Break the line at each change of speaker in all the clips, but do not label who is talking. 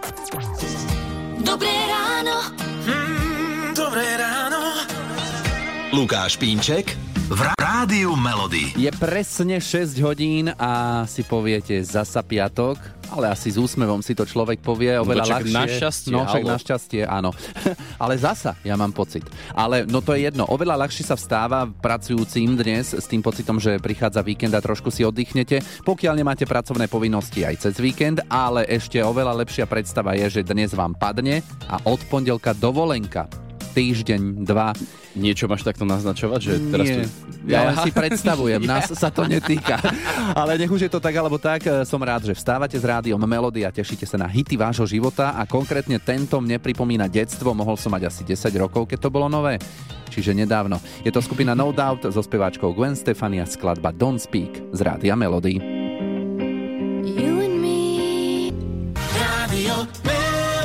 Dobré ráno.
Dobré ráno.
Lukáš Pínček v Rádiu Melody.
Je presne 6 hodín a si poviete zasa piatok, ale asi s úsmevom si to človek povie oveľa ľahšie.
Našťastie,
no však našťastie, áno. Ale zasa, ja mám pocit. Ale no to je jedno, oveľa ľahšie sa vstáva pracujúcim dnes s tým pocitom, že prichádza víkend a trošku si oddychnete, pokiaľ nemáte pracovné povinnosti aj cez víkend, ale ešte oveľa lepšia predstava je, že dnes vám padne a od pondelka dovolenka. Týždeň, 2.
Niečo máš takto naznačovať? Že teraz
Nie, ja si predstavujem, nás sa to netýka. Ale nech už je to tak alebo tak, som rád, že vstávate s Rádiom Melody a tešíte sa na hity vášho života a konkrétne tento mne pripomína detstvo, mohol som mať asi 10 rokov, keď to bolo nové, čiže nedávno. Je to skupina No Doubt so speváčkou Gwen Stefani a skladba Don't Speak z Rádia Melody.
You and me.
Rádio Melody.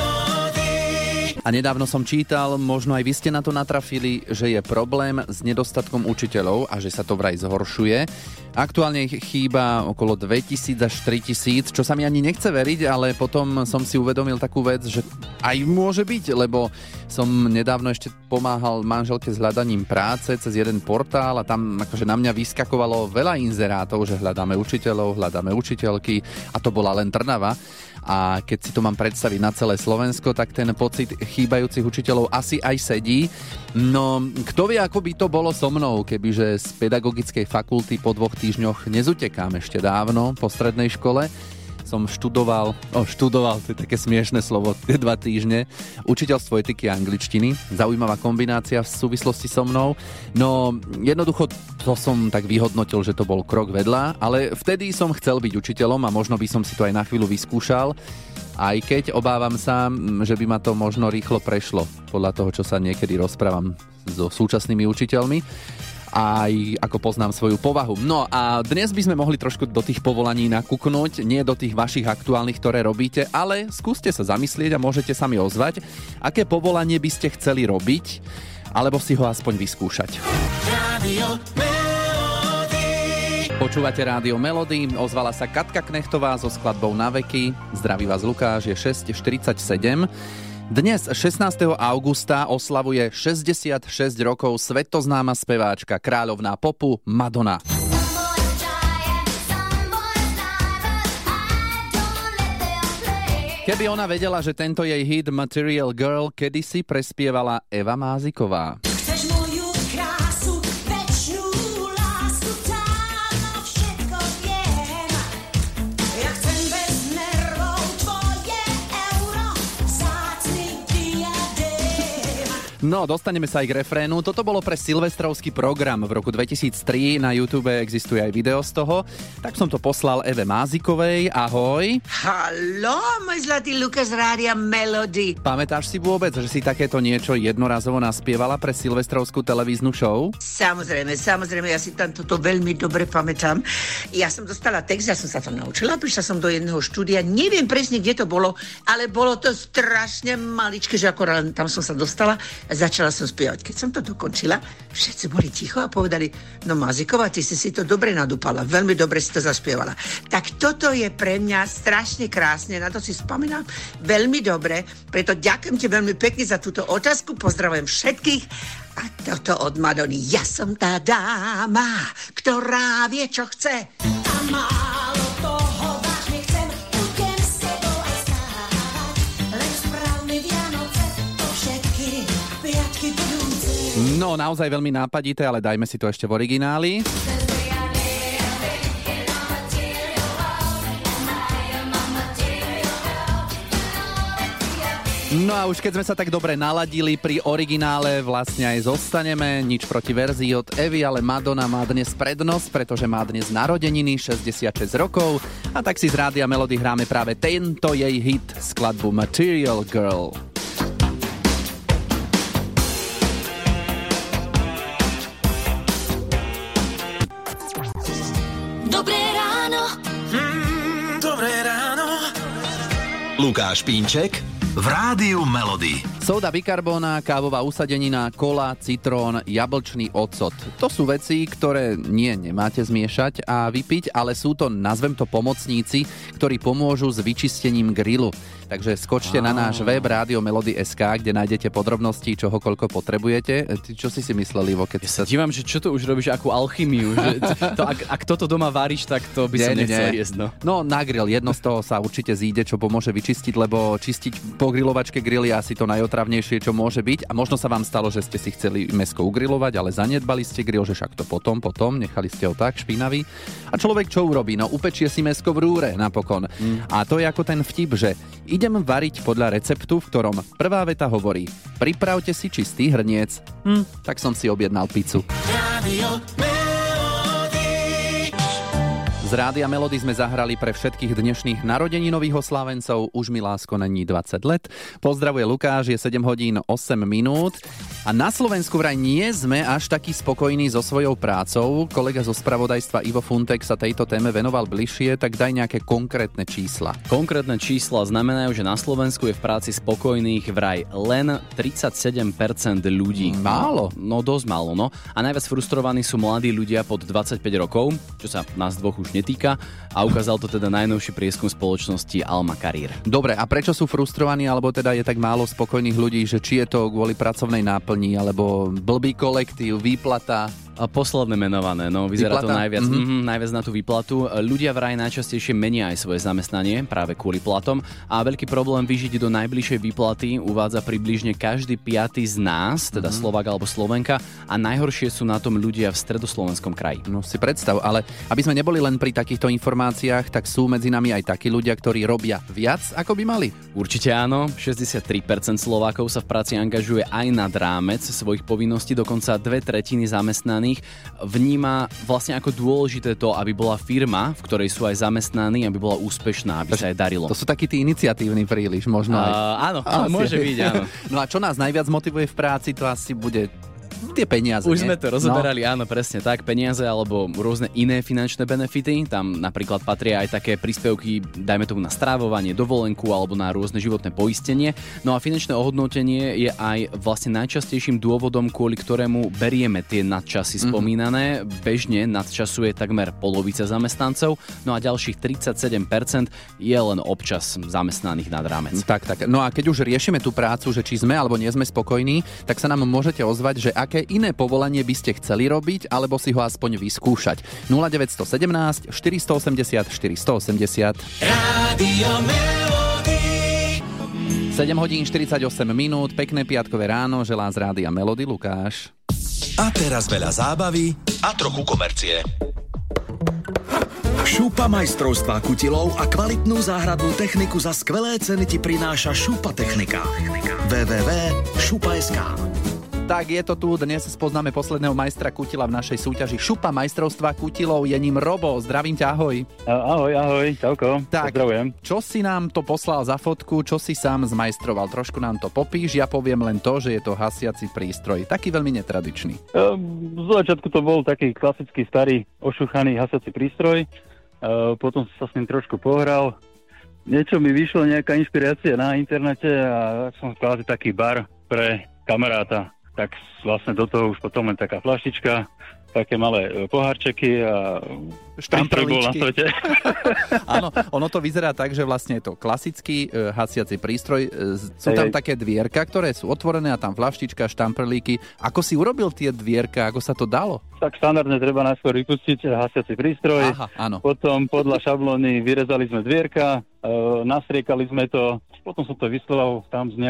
A nedávno som čítal, možno aj vy ste na to natrafili, že je problém s nedostatkom učiteľov a že sa to vraj zhoršuje. Aktuálne ich chýba okolo 2000 až 3000, čo sa mi ani nechce veriť, ale potom som si uvedomil takú vec, že aj môže byť, lebo som nedávno ešte pomáhal manželke s hľadaním práce cez jeden portál a tam akože na mňa vyskakovalo veľa inzerátov, že hľadáme učiteľov, hľadáme učiteľky a to bola len Trnava. A keď si to mám predstaviť na celé Slovensko, tak ten pocit chýbajúcich učiteľov asi aj sedí. No, kto vie, ako by to bolo so mnou, kebyže z pedagogickej fakulty po 2 týždňoch nezutekám ešte dávno po strednej škole. Som študoval, to je také smiešné slovo, tie 2 týždne, učiteľstvo etiky a angličtiny. Zaujímavá kombinácia v súvislosti so mnou. No, jednoducho to som tak vyhodnotil, že to bol krok vedľa, ale vtedy som chcel byť učiteľom a možno by som si to aj na chvíľu vyskúšal, aj keď obávam sa, že by ma to možno rýchlo prešlo, podľa toho, čo sa niekedy rozprávam so súčasnými učiteľmi. Aj ako poznám svoju povahu. No a dnes by sme mohli trošku do tých povolaní nakúknuť, nie do tých vašich aktuálnych, ktoré robíte, ale skúste sa zamyslieť a môžete sa mi ozvať, aké povolanie by ste chceli robiť, alebo si ho aspoň vyskúšať.
Rádio Melody.
Počúvate Rádio Melody, ozvala sa Katka Knechtová so skladbou Na veky. Zdraví vás Lukáš, je 6:47. Dnes, 16. augusta, oslavuje 66 rokov svetoznáma speváčka, kráľovná popu Madonna. Keby ona vedela, že tento jej hit Material Girl kedysi prespievala Eva Máziková.
Chceš moju krásu, večnú lásku, táno všetko viem. Ja chcem bez nervov tvoje euro, vzácny diadém.
No, dostaneme sa aj k refrénu. Toto bolo pre silvestrovský program v roku 2003. Na YouTube existuje aj video z toho. Tak som to poslal Eve Mázikovej. Ahoj.
Haló, môj zlatý Lukáš z Rádia Melody.
Pamätáš si vôbec, že si takéto niečo jednorazovo naspievala pre silvestrovskú televíznu show?
Samozrejme, ja si tam toto veľmi dobre pamätám. Ja som dostala text, ja som sa to naučila, prišla som do jedného štúdia, neviem presne, kde to bolo, ale bolo to strašne maličké, že akorát tam som sa dostala a začala som spievať. Keď som to dokončila, všetci boli ticho a povedali, no Máziková, ty si to dobre nadúpala, veľmi dobre si to zaspievala. Tak toto je pre mňa strašne krásne, na to si spomínam veľmi dobre, preto ďakujem ti veľmi pekne za túto otázku, pozdravujem všetkých a toto od Madony. Ja som tá dáma, ktorá vie, čo chce.
A málo toho vážne chcem, budem s tebou aj stávať. Len správ mi Vianoce, to všetky piatky budúce.
No, naozaj veľmi nápadité, ale dajme si to ešte v origináli. No a už keď sme sa tak dobre naladili pri originále, vlastne aj zostaneme. Nič proti verzii od Evy, ale Madonna má dnes prednosť, pretože má dnes narodeniny, 66 rokov. A tak si z Rádia Melody hráme práve tento jej hit, skladbu Material Girl.
Dobré ráno.
Dobré ráno.
Lukáš Pínček v Rádiu Melody.
Soda bikarbóna, kávová usadenina, kola, citrón, jablčný ocot. To sú veci, ktoré nemáte zmiešať a vypiť, ale sú to, nazvem to, pomocníci, ktorí pomôžu s vyčistením grilu. Takže skočte na náš web Radio Melody.sk, kde nájdete podrobnosti, čoho koľko potrebujete. Ty čo si myslel, Ivo, keď
sa dívam, že čo to už robíš, akú alchymiu, že ak toto doma varíš, tak to by som nechcel jesť.
No na grill, jedno z toho sa určite zíde, čo pomôže vyčistiť, lebo čistiť po grilovačke grill je asi to najotravnejšie, čo môže byť. A možno sa vám stalo, že ste si chceli mäsko ugrilovať, ale zanedbali ste grill, že však to potom, nechali ste ho tak špinavý. A človek čo urobí? No upečie si mäsko v rúre napokon. A to je ako ten vtip, že idem variť podľa receptu, v ktorom prvá veta hovorí: pripravte si čistý hrniec. Tak som si objednal pizzu. Z Rádia Melody sme zahrali pre všetkých dnešných narodeninových oslávencov. Už mi lásko není 20 let. Pozdravuje Lukáš, je 7 hodín 8 minút. A na Slovensku vraj nie sme až takí spokojní so svojou prácou. Kolega zo spravodajstva Ivo Funtek sa tejto téme venoval bližšie, tak daj nejaké konkrétne čísla.
Konkrétne čísla znamenajú, že na Slovensku je v práci spokojných vraj len 37% ľudí.
Málo?
No dosť málo, no. A najviac frustrovaní sú mladí ľudia pod 25 rokov, čo sa nás dvoch už netýka, a ukázal to teda najnovší prieskum spoločnosti Alma Career.
Dobre, a prečo sú frustrovaní, alebo teda je tak málo spokojných ľudí, že či je to kvôli pracovnej náplni, alebo blbý kolektív, výplata?
A posledné menované, no vyzerá výplata? To najviac, najviac na tú výplatu. Ľudia vraj najčastejšie menia aj svoje zamestnanie práve kvôli platom a veľký problém vyžiť do najbližšej výplaty uvádza približne každý 5. z nás, teda Slovák alebo Slovenka, a najhoršie sú na tom ľudia v stredoslovenskom kraji.
No si predstav, ale aby sme neboli len pri takýchto informáciách, tak sú medzi nami aj takí ľudia, ktorí robia viac, ako by mali.
Určite áno, 63% Slovákov sa v práci angažuje aj nad rámec svojich povinností, dokonca 2/3 zamestnaných vníma vlastne ako dôležité to, aby bola firma, v ktorej sú aj zamestnaní, aby bola úspešná, aby sa aj darilo.
To sú takí tí iniciatívni príliš, možno aj.
Áno, môže byť, áno.
No a čo nás najviac motivuje v práci, to asi bude tie peniaze.
Už sme to rozoberali, áno, presne tak, peniaze alebo rôzne iné finančné benefity. Tam napríklad patria aj také príspevky, dajme tomu na strávovanie, dovolenku alebo na rôzne životné poistenie. No a finančné ohodnotenie je aj vlastne najčastejším dôvodom, kvôli ktorému berieme tie nadčasy spomínané. Bežne nadčasuje takmer polovica zamestnancov, no a ďalších 37% je len občas zamestnaných nad rámec.
Tak. No a keď už riešime tú prácu, že či sme alebo nie sme spokojní, tak sa nám môžete ozvať, že aké iné povolanie by ste chceli robiť, alebo si ho aspoň vyskúšať. 0917 480 480.
Rádio Melody.
7 hodín 48 minút, pekné piatkové ráno, želá z Rádia Melody Lukáš.
A teraz veľa zábavy a trochu komercie. Šupa majstrovstvá kutilov a kvalitnú záhradnú techniku za skvelé ceny ti prináša Šupa Technika. www.šupa.sk.
Tak je to tu, dnes spoznáme posledného majstra kutila v našej súťaži Šupa majstrovstva kutilov, je ním Robo, zdravím ťa, ahoj.
Ahoj, čauko,
tak, pozdravujem. Čo si nám to poslal za fotku, čo si sám zmajstroval, trošku nám to popíš, ja poviem len to, že je to hasiaci prístroj, taký veľmi netradičný.
V začiatku to bol taký klasický starý ošuchaný hasiaci prístroj, potom sa s ním trošku pohral, niečo mi vyšlo, nejaká inšpirácia na internete a som kvázi taký bar pre kamaráta. Tak vlastne do toho už potom len taká fľaštička, také malé pohárčeky a prístroj bol na svete.
Áno, ono to vyzerá tak, že vlastne je to klasický hasiaci prístroj. Sú tam také dvierka, ktoré sú otvorené a tam fľaštička, štamprlíky. Ako si urobil tie dvierka, ako sa to dalo?
Tak standardne treba najskôr vypustiť hasiaci prístroj.
Aha, áno.
Potom podľa šablóny vyrezali sme dvierka, nastriekali sme to, potom som to vyslal tam s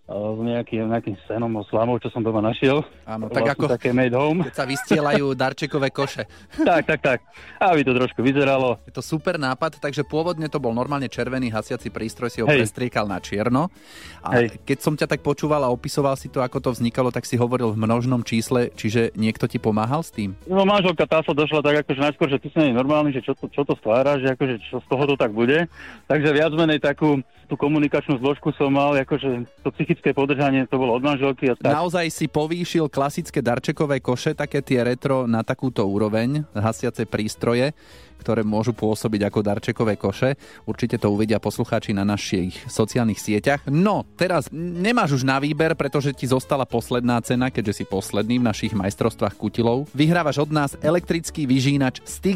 nejakým senom o slamou, čo som doma našiel.
Áno, tak
vlastne
ako
také made home.
Keď sa vystielajú darčekové koše.
Tak. Aby to trošku vyzeralo.
Je to super nápad, takže pôvodne to bol normálne červený hasiaci prístroj, si ho prestriekal na čierno. A keď som ťa tak počúval a opisoval si to, ako to vznikalo, tak si hovoril v množnom čísle, čiže niekto ti pomáhal s tým?
No manželka tá sa došla tak akože najskôr, že ty si nie je normálny, že čo to stvára, že akože čo z toho to tak bude. Takže viac menej takú tú komunikačnú zložku som mal, akože to psychické podržanie to bolo od manželky. A tak.
Naozaj si povýšil klasické darčekové koše, také tie retro na takúto úroveň, hasiace prístroje, ktoré môžu pôsobiť ako darčekové koše. Určite to uvidia poslucháči na našich sociálnych sieťach. No, teraz nemáš už na výber, pretože ti zostala posledná cena, keďže si posledný v našich majstrovstvách kutilov. Vyhrávaš od nás elektrický vyžínač Stiga.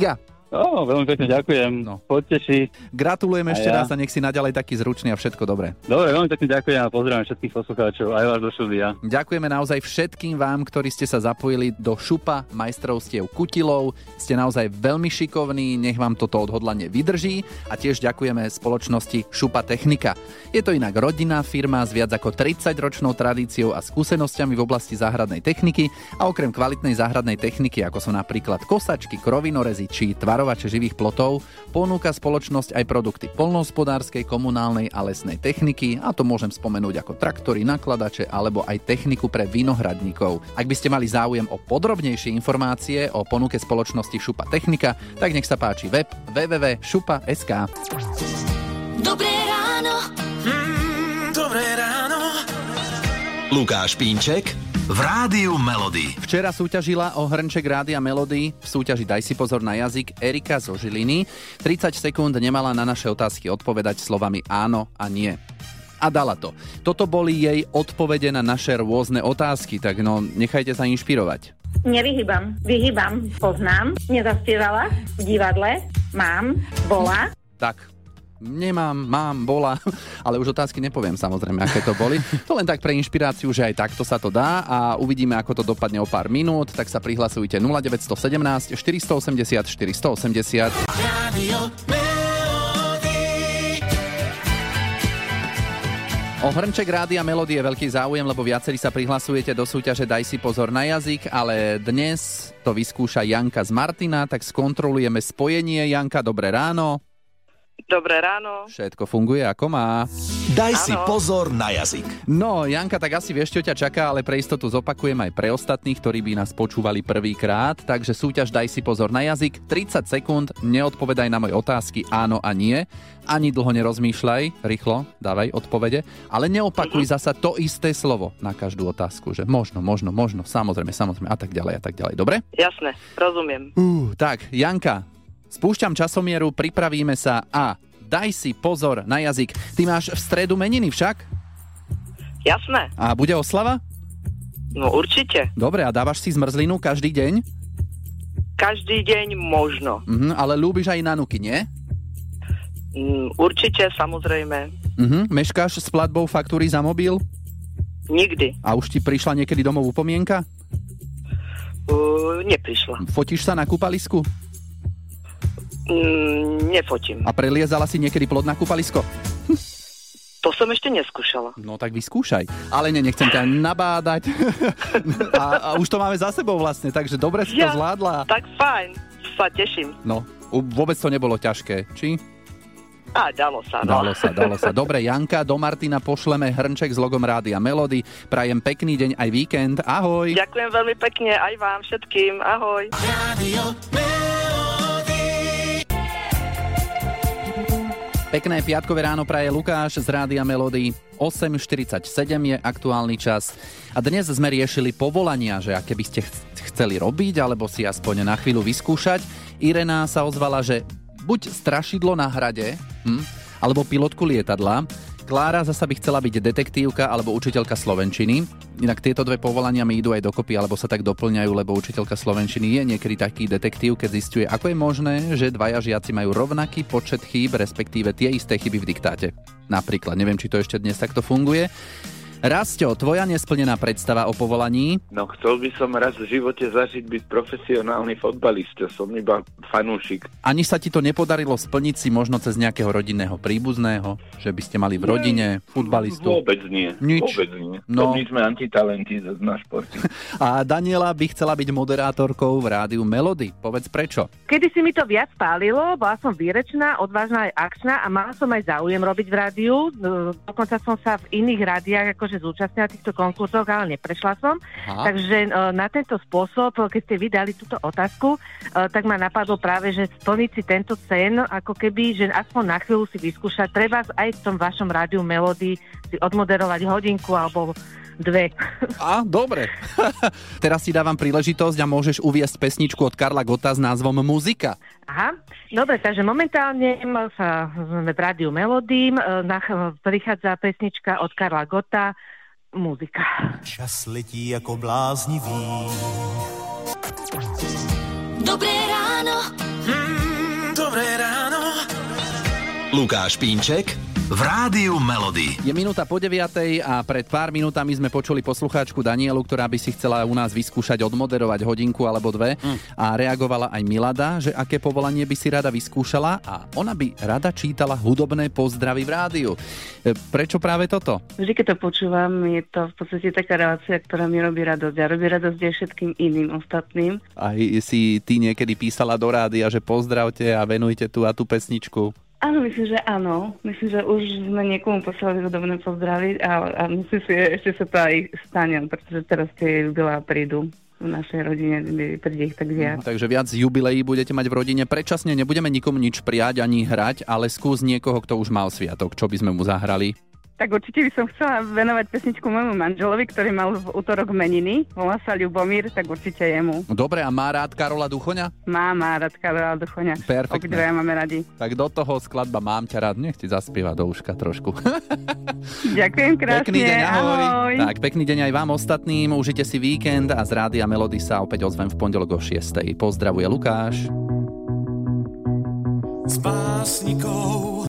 Veľmi pekne ďakujem.
No.
Poteší.
Gratulujem ešte
ja.
raz a nech si naďalej taký zručný a všetko dobré.
Dobre, veľmi pekne ďakujem a pozdravím všetkých poslucháčov, aj vás do štúdia.
Ďakujeme naozaj všetkým vám, ktorí ste sa zapojili do Šupa majstrovstiev Kutilov. Ste naozaj veľmi šikovní, nech vám toto odhodlanie vydrží a tiež ďakujeme spoločnosti Šupa Technika. Je to inak rodinná firma s viac ako 30-ročnou tradíciou a skúsenosťami v oblasti záhradnej techniky a okrem kvalitnej záhradnej techniky, ako sú napríklad kosačky, krovinorezy či tvarovače živých plotov, ponúka spoločnosť aj produkty poľnohospodárskej, komunálnej a lesnej techniky, a to môžem spomenúť ako traktory, nakladače alebo aj techniku pre vinohradníkov. Ak by ste mali záujem o podrobnejšie informácie o ponuke spoločnosti Šupa Technika, tak nech sa páči web www.šupa.sk.
Dobré ráno.
Dobré ráno. Lukáš Pínček v Rádiu Melody.
Včera súťažila o hrnček Rádia Melody v súťaži Daj si pozor na jazyk Erika zo Žiliny. 30 sekúnd nemala na naše otázky odpovedať slovami áno a nie. A dala to. Toto boli jej odpovede na naše rôzne otázky, tak nechajte sa inšpirovať.
Vyhýbam, poznám, nezaspievala, v divadle, mám, bola.
Tak, nemám, mám, bola, ale už otázky nepoviem samozrejme, aké to boli. To len tak pre inšpiráciu, že aj takto sa to dá a uvidíme, ako to dopadne o pár minút, tak sa prihlasujte 0917 480 480.
Radio
O hrnček Rádia Melody je veľký záujem, lebo viacerí sa prihlasujete do súťaže Daj si pozor na jazyk, ale dnes to vyskúša Janka z Martina, tak skontrolujeme spojenie. Janka, dobré ráno.
Dobré ráno.
Všetko funguje ako má.
Daj si pozor na jazyk.
No, Janka, tak asi vieš, čo ťa čaká, ale pre istotu zopakujem aj pre ostatných, ktorí by nás počúvali prvýkrát. Takže súťaž Daj si pozor na jazyk. 30 sekúnd, neodpovedaj na moje otázky áno a nie. Ani dlho nerozmýšľaj, rýchlo dávaj odpovede, ale neopakuj zasa to isté slovo na každú otázku, že možno, samozrejme a tak ďalej, dobre?
Jasné, rozumiem.
Tak, Janka, spúšťam časomieru, pripravíme sa a daj si pozor na jazyk. Ty máš v stredu meniny však?
Jasné.
A bude oslava?
No určite.
Dobre, a dávaš si zmrzlinu každý deň?
Každý deň možno.
Ale ľúbiš aj nanuky, nie?
Určite, samozrejme.
Meškáš s platbou faktúry za mobil?
Nikdy.
A už ti prišla niekedy domov upomienka?
Neprišla.
Fotíš sa na kúpalisku?
Nefotím.
A preliezala si niekedy plod na kúpalisko?
To som ešte neskúšala.
No tak vyskúšaj. Ale nechcem ťa nabádať. a už to máme za sebou vlastne, takže dobre si to zvládla.
Tak fajn, sa teším.
No, vôbec to nebolo ťažké, či?
Dalo sa, no.
Dalo sa. Dobre, Janka, do Martina pošleme hrnček s logom Rádia Melody. Prajem pekný deň aj víkend. Ahoj.
Ďakujem veľmi pekne aj vám všetkým. Ahoj.
Radio Melody.
Pekné piatkové ráno praje Lukáš z Rádia Melody. 8.47 je aktuálny čas. A dnes sme riešili povolania, že aké by ste chceli robiť, alebo si aspoň na chvíľu vyskúšať. Irena sa ozvala, že buď strašidlo na hrade, alebo pilotku lietadla. Klára zasa by chcela byť detektívka alebo učiteľka slovenčiny. Inak tieto dve povolania mi idú aj dokopy, alebo sa tak doplňajú, lebo učiteľka slovenčiny je niekedy taký detektív, keď zisťuje, ako je možné, že dvaja žiaci majú rovnaký počet chýb, respektíve tie isté chyby v diktáte. Napríklad, neviem, či to ešte dnes takto funguje. Rasťo, tvoja nesplnená predstava o povolaní?
No, chcel by som raz v živote zažiť byť profesionálny fotbalista, som iba fanúšik.
Ani sa ti to nepodarilo splniť si možno cez nejakého rodinného príbuzného, že by ste mali v rodine futbalistu?
Vôbec nie.
Nič?
Vôbec nie.
No.
My sme antitalenty na športy.
A Daniela by chcela byť moderátorkou v Rádiu Melody. Povedz prečo?
Kedy si mi to viac pálilo, bola som výrečná, odvážna aj akčná a mala som aj záujem robiť v rádiu. Dokonca som sa v iných rádiách zúčastnila týchto konkurzoch, ale neprešla som. Aha. Takže na tento spôsob, keď ste vydali túto otázku, tak ma napadlo práve, že splniť si tento sen, ako keby, že aspoň na chvíľu si vyskúšať, treba aj v tom vašom Rádiu Melody si odmoderovať hodinku alebo dve.
Dobre. Teraz ti dávam príležitosť a môžeš uviesť pesničku od Karla Gotta s názvom Muzika.
Aha, dobre, takže momentálne sme v Rádiu Melody, prichádza pesnička od Karla Gotta, Muzika.
Čas letí ako bláznivý.
Dobré ráno.
Lukáš Pínček v Rádiu Melody.
Je minúta po 9:00 a pred pár minútami sme počuli poslucháčku Danielu, ktorá by si chcela u nás vyskúšať odmoderovať hodinku alebo dve a reagovala aj Milada, že aké povolanie by si rada vyskúšala a ona by rada čítala hudobné pozdravy v rádiu. Prečo práve toto?
Vždy, keď to počúvam, je to v podstate taká relácia, ktorá mi robí radosť. A robí radosť aj všetkým iným ostatným.
Aj si ty niekedy písala do rádia, že pozdravte a venujte tú a tú pesničku?
Áno, myslím, že áno. Myslím, že už sme niekomu poslali hudobné pozdravy a myslím si, že ešte sa to aj stane, pretože teraz tie jubilá prídu v našej rodine, príde ich tak viac.
Takže viac jubileí budete mať v rodine. Predčasne nebudeme nikomu nič prijať ani hrať, ale skús niekoho, kto už mal sviatok. Čo by sme mu zahrali?
Tak určite by som chcela venovať pesničku môjmu manželovi, ktorý mal v útorok meniny. Volá sa Ľubomír, tak určite jemu.
Dobre, a má rád Karola Duchoňa?
Má rád Karola Duchoňa.
Perfektne.
Obidvaja máme radi.
Tak do toho skladba Mám ťa rád. Nech ti zaspieva do uška trošku.
Ďakujem krásne.
Pekný deň,
ahoj.
Tak, pekný deň aj vám ostatným. Užite si víkend a z Rádia Melody sa opäť ozvem v pondelok o 6:00. Pozdravuje Lukáš.
S básnikou